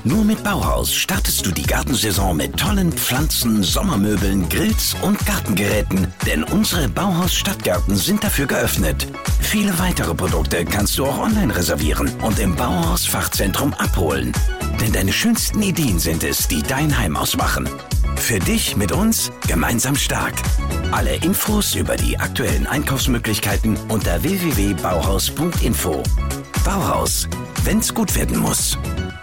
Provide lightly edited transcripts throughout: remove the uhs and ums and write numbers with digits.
Nur mit Bauhaus startest du die Gartensaison mit tollen Pflanzen, Sommermöbeln, Grills und Gartengeräten, denn unsere Bauhaus-Stadtgärten sind dafür geöffnet. Viele weitere Produkte kannst du auch online reservieren und im Bauhaus-Fachzentrum abholen. Denn deine schönsten Ideen sind es, die dein Heim ausmachen. Für dich mit uns gemeinsam stark. Alle Infos über die aktuellen Einkaufsmöglichkeiten unter www.bauhaus.info. Bauhaus, wenn's gut werden muss.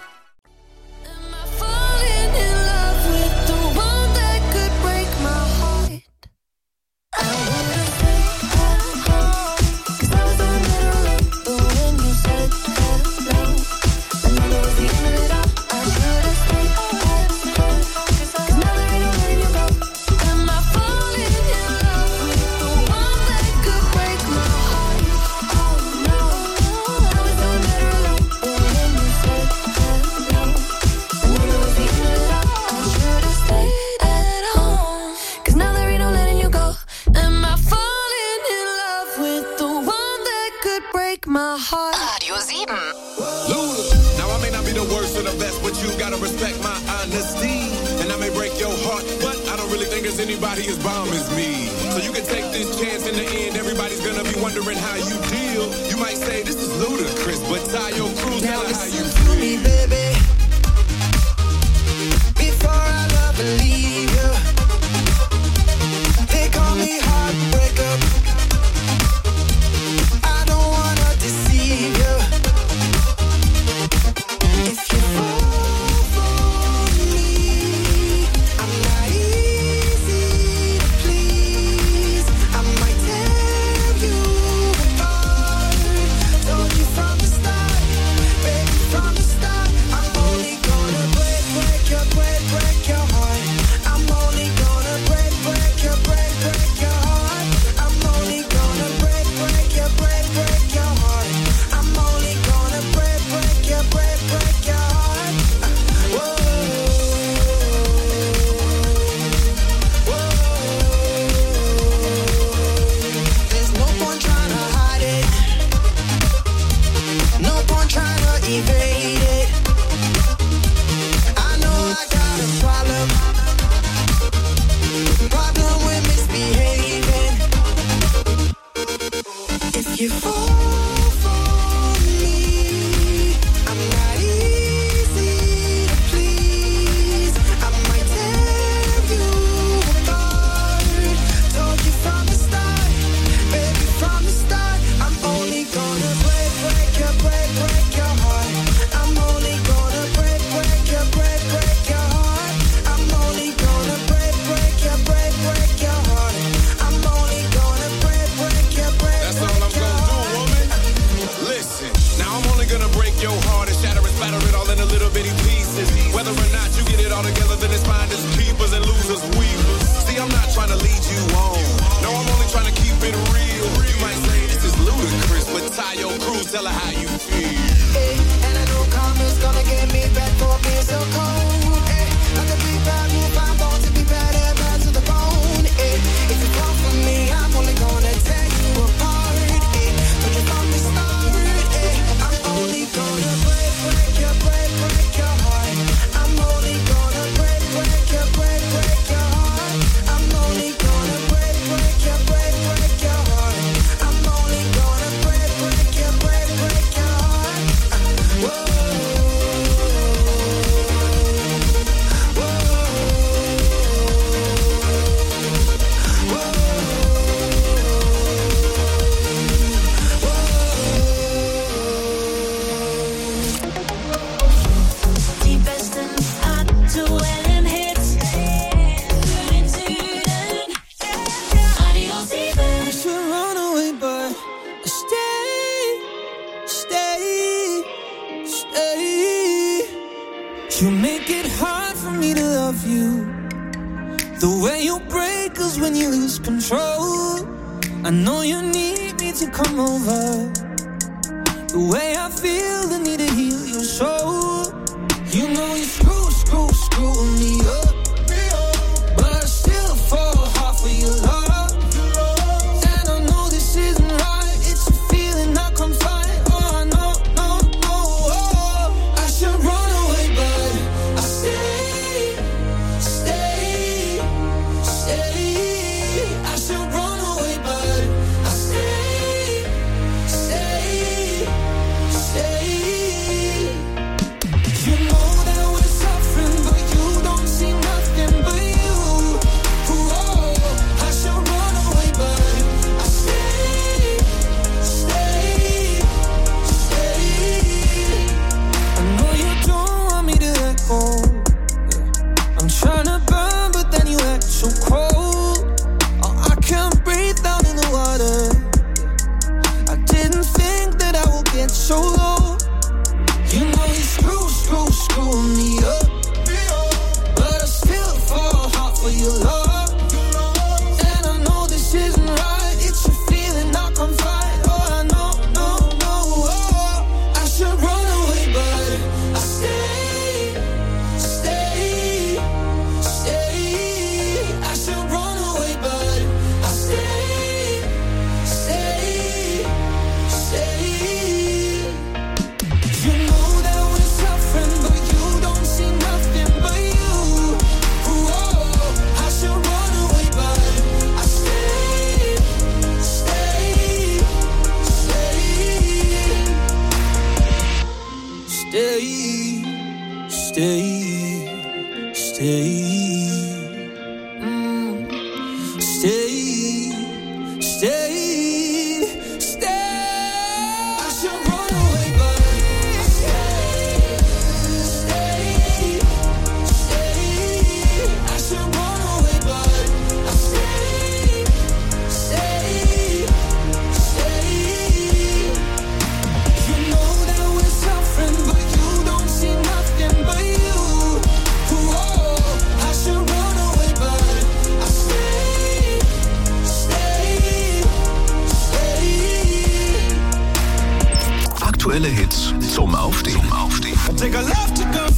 Radio 7. Now I may not be the worst or the best, but you gotta respect my honesty. And I may break your heart, but I don't really think there's anybody as bomb as me. So you can take this chance. In the end, everybody's gonna be wondering how you deal. You might say this is ludicrous, but Tayo Cruz, tell her how you feel. Me, baby. Before I love and leave you, they call me heartbreaker. I don't wanna deceive you. If you fall for me, I'm not easy to please. I might tear you apart. Told you from the start, baby, from the start. I'm only gonna break your heart. I'm only gonna break your heart. I'm only gonna break your heart. I'm only gonna break your heart. Whoa, whoa. There's no point trying to hide it. No point trying to evade it. I know I got a problem with misbehaving. If you fall for me, I'm not easy to please. I might tear you apart. Told you from the start, baby, from the start. I'm only gonna break your heart. I'm only gonna break your heart. I'm only gonna break your heart. I'm only gonna break your That's all I'm gonna do, woman. Listen, now I'm only gonna break your heart and shatter and spatter it all into little bitty pieces. Whether or not you get it all together, then it's finders, keepers, and losers, weavers. See, I'm not trying to lead you on. No, I'm only trying to keep it real. You might say this is ludicrous, but Tayo Cruz, tell her how you feel. Hey, and I know karma's gonna get me back for being so cold. Hey, like a big bad wolf, I'm born to be bad and bad to the bone. Hey, if you fall for me, I'm only gonna tear you apart. Hey, told you from the start. Hey, I'm only gonna break your heart. I'm only gonna break your heart. I'm only gonna break your heart. I'm only gonna break your heart. Whoa, whoa, Die besten aktuellen Hits für den Süden. Radio 7. I should run away, but I stay. You make it hard for me to love you. The way you break us when you lose control. I know you need me to come over. The way I feel the need to heal your soul. You know you screw me up. But I still fall hard for your love. And I know this isn't right. It's a feeling I can't fight. Oh, I know, no. Oh, I should run away, but Stay, stay, stay, stay. I should run away, but I stay, stay, stay. I should run away, but I stay, stay, stay. You know that we're suffering, but you don't see nothing but you. Whoa, I should run away, but I stay, stay, stay. Aktuelle Hits zum Aufstehen. Take a left to go.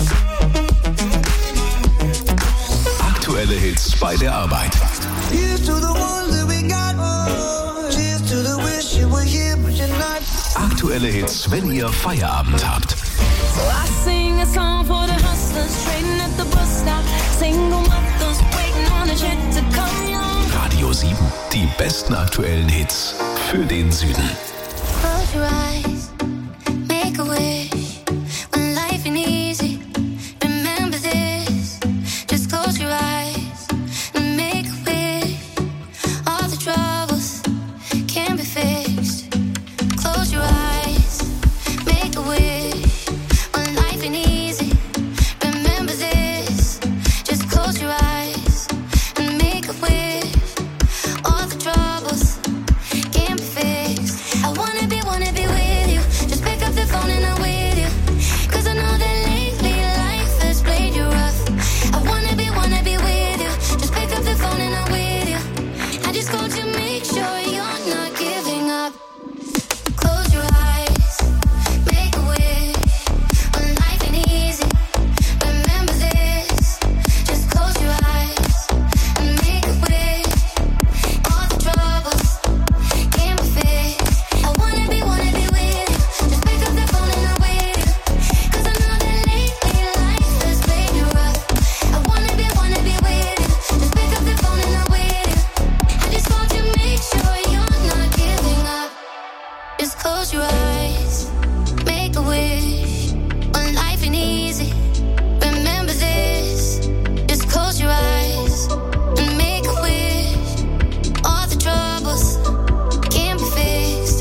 Aktuelle Hits bei der Arbeit. Here's to the ones that we got. Cheers to the wish you were here, but you're not. Aktuelle Hits, wenn ihr Feierabend habt. So I sing a song for the hustlers trading at the bus stop. Single mothers waiting on a check to come on. Radio 7, die besten aktuellen Hits für den Süden. Close your eyes, make a wish. When life ain't easy, remember this. Just close your eyes and make a wish. All the troubles can be fixed. Close your eyes, make a wish. When life ain't easy, remember this. Just close your eyes and make a wish. All the troubles can be fixed. I wanna be with you. Just pick up the phone and I'm with you. 'Cause I know that lately life has played you rough. I wanna be with you. Just pick up the phone and I'm with you. I just called to make sure you're not giving up. Close your eyes, make a wish. When life ain't easy, remember this. Just close your eyes and make a wish. All the troubles can be fixed. I wanna be with you. Just pick up the phone and I'm with you. 'Cause I know that lately life has played you rough. I wanna be with you. Just pick up the phone and I'm with you. I just called to make sure you're not giving up. Just close your eyes, make a wish. When life ain't easy, remember this. Just close your eyes and make a wish. All the troubles can be fixed.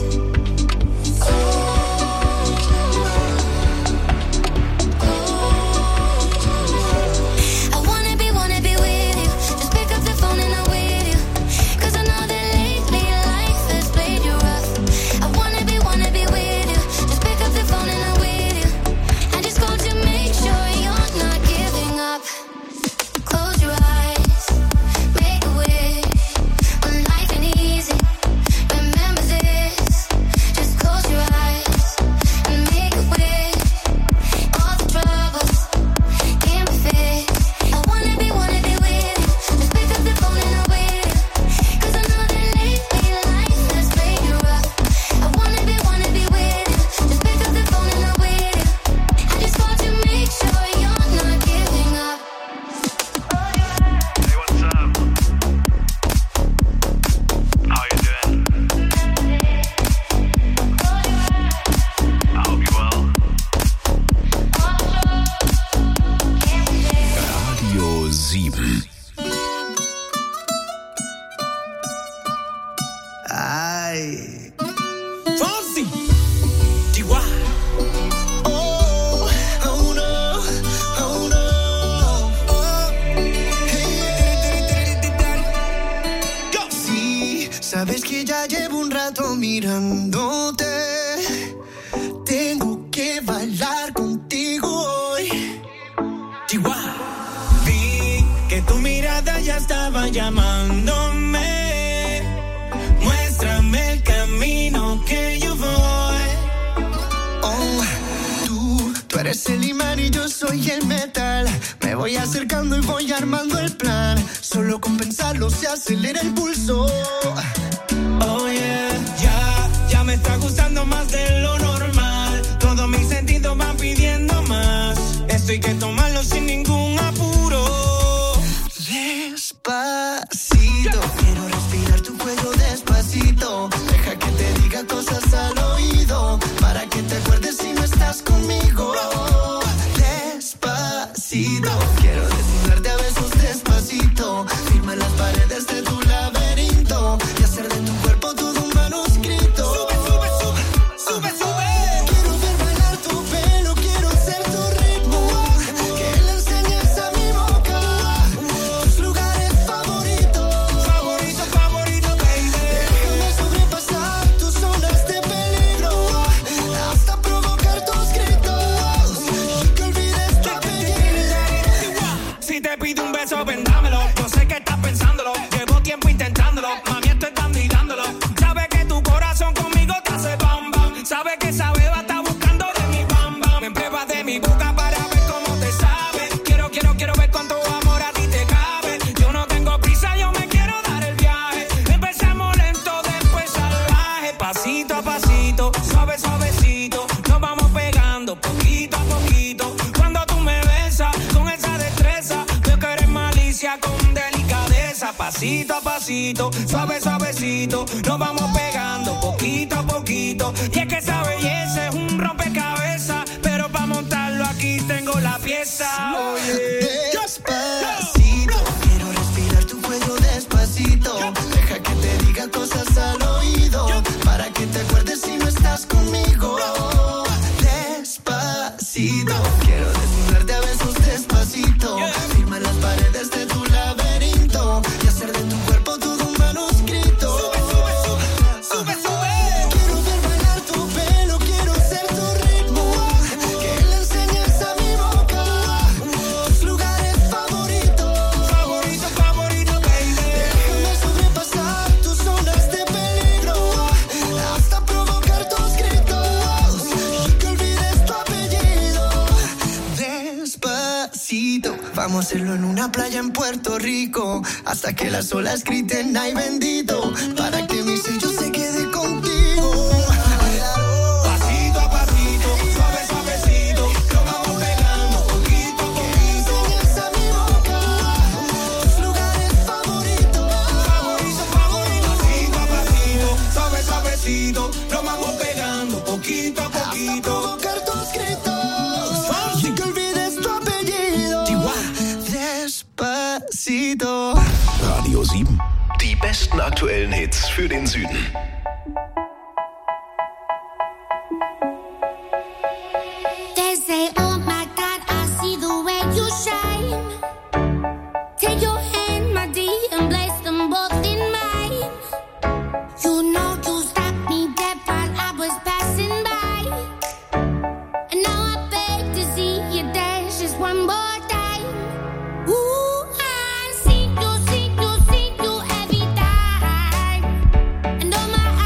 I wanna be with you. Just pick up the phone and I'm with you. 'Cause I know that lately life has played you rough. I wanna be with you. Just pick up the phone and I'm with you. I just called to make sure you're not giving up. Close your eyes, make a wish. When life ain't easy, remember this. Just close your eyes and make a wish. All the troubles can be fixed. I wanna be with you. Just pick up the phone and I'm with you. 'Cause I know that lately life has played you rough. I wanna be with you. Just pick up the phone and I'm with you. I just called to make sure you're not giving up. Hey, what's up? How you doing? I hope you're well. Radio 7. Ay. Fonzie, D.Y. Oh, oh no, oh no. Oh, hey. Go. Sí, sabes que ya llevo un rato mirándote. Tengo que bailar contigo hoy. D.Y. Vi que tu mirada ya estaba llamándome. Muéstrame el camino que yo voy. Oh, tú eres el imán y yo soy el metal. Me voy acercando y voy armando el plan. Solo con pensarlo se acelera el pulso. Oh yeah, ya me está gustando más de lo normal. Todos mis sentidos van pidiendo más. Esto hay que tomarlo sin ningún apuro. Despacito, quiero respirar tu cuello despacito. Deja que te diga cosas al oído, para que te acuerdes si no estás conmigo. Despacito. Despacito, quiero desnudarte a besos despacito. Firma las paredes de tu laberinto y hacer de tu cuerpo todo un manuscrito. Sube, sube, sube, sube, sube. Quiero ver bailar tu pelo, quiero ser tu ritmo. Que le enseñes a mi boca tus lugares favoritos. Favorito, favorito, baby. Déjame sobrepasar tus zonas de peligro hasta provocar tus gritos y que olvides tu apellido. Si te pido un beso, vendámelo. Yo sé que estás pensándolo. Llevo tiempo intentándolo. Mami, estoy dando y dándolo. Sabes que tu corazón conmigo te hace bam bam. Sabes que esa beba está buscando de mi bam bam. Me pruebas de mi boca para ver cómo te sabe. Quiero ver cuánto amor a ti te cabe. Yo no tengo prisa, yo me quiero dar el viaje. Empezamos lento, después salvaje. Pasito a pasito, suave, suavecito. Nos vamos pegando poquito a poquito. Cuando tú me besas con esa destreza, veo que eres malicia con delicadeza. Pasito a pasito, suave, suavecito. Nos vamos pegando poquito a poquito. Y es que esa belleza es un rompecabezas, pero para montarlo aquí tengo la pieza. Oye. Despacito, quiero respirar tu cuello despacito. Deja que te diga cosas al oído para que te acuerdes si no estás conmigo. Despacito, quiero desnudarte a besos despacito. Firma las paredes de tu laberinto y hacer de tu cuerpo todo un manuscrito. Sube, sube, sube, sube. Quiero ver bailar tu pelo, quiero ser tu ritmo. Que le enseñes a mi boca tus lugares favoritos. Favorito, favorito, baby. Déjame sobrepasar tus zonas de peligro hasta provocar tus gritos y que olvides tu apellido. Despacito, vamos a hacerlo en una playa en Puerto Rico hasta que las olas griten ay bendito, para que mi sello se quede contigo. Pasito a pasito, suave, suavecito, lo vamos pegando poquito a poquito. Enseñas a mi boca tus lugares favoritos. Favorito, favorito. Pasito a pasito, suave, suavecito, lo vamos pegando poquito a poquito. Hasta provocar tus gritos y que olvides tu apellido. Despacito. Radio 7. Die besten aktuellen Hits für den Süden. They say, oh my God, I see the way you shine. Take your hand, my dear, and place them both in mine. You know you stopped me dead while I was passing by. And now I beg to see you dance just one more time. Ooh, I see you every time. And oh my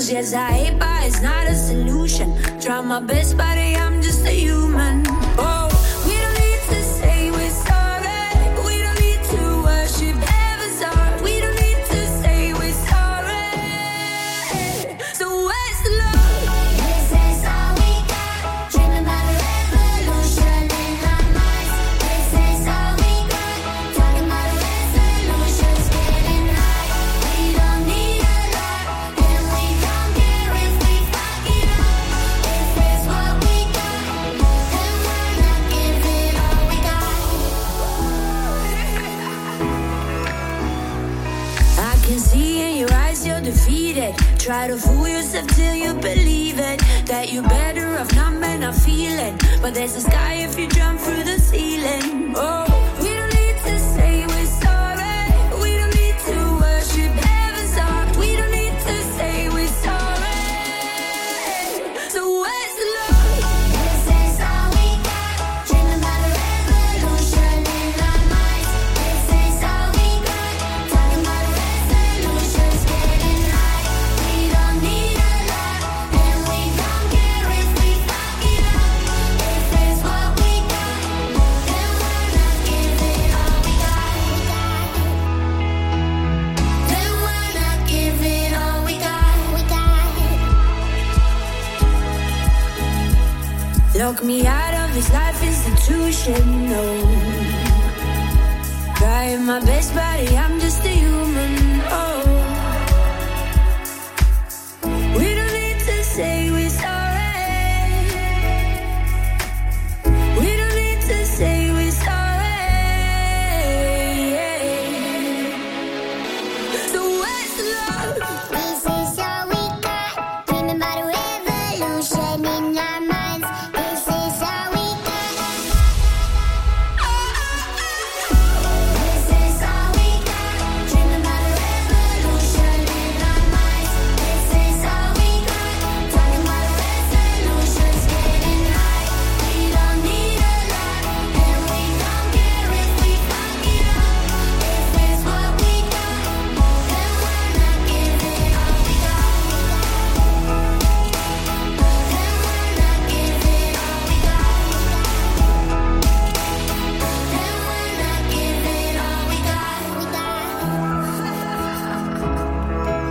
'Cause yes, I hate, but it's not a solution. Try my best, buddy, I'm just a human. Oh, we don't need to say we're sorry. We don't need to worship heaven's heart. We don't need to say we're sorry. So where's the love? This is all we got. Dreaming about a revolution in our minds. This is all we got. Talking about a resolutions, getting high. We don't need a lot, and we don't care if we fuck it up. If it's what we got, then why not give it all we got? I can see in your eyes you're defeated. Try to fool yourself till you believe it. That you're better off not men are feeling. But there's a sky if you jump through the ceiling. Oh, we don't need to say we're sorry. We don't need to worship heaven's heart. We don't need to say we're sorry. So where's the love? This is all we got. Dreaming about a revolution in our minds. This is all we got. Talking about a resolutions, getting high. We don't need a lot, and we don't care if we fuck it up. If it's what we got, then why not give it all we got? Then why not give it all we got? Lock me out of this life institution, no. Trying my best, buddy, I'm just a human.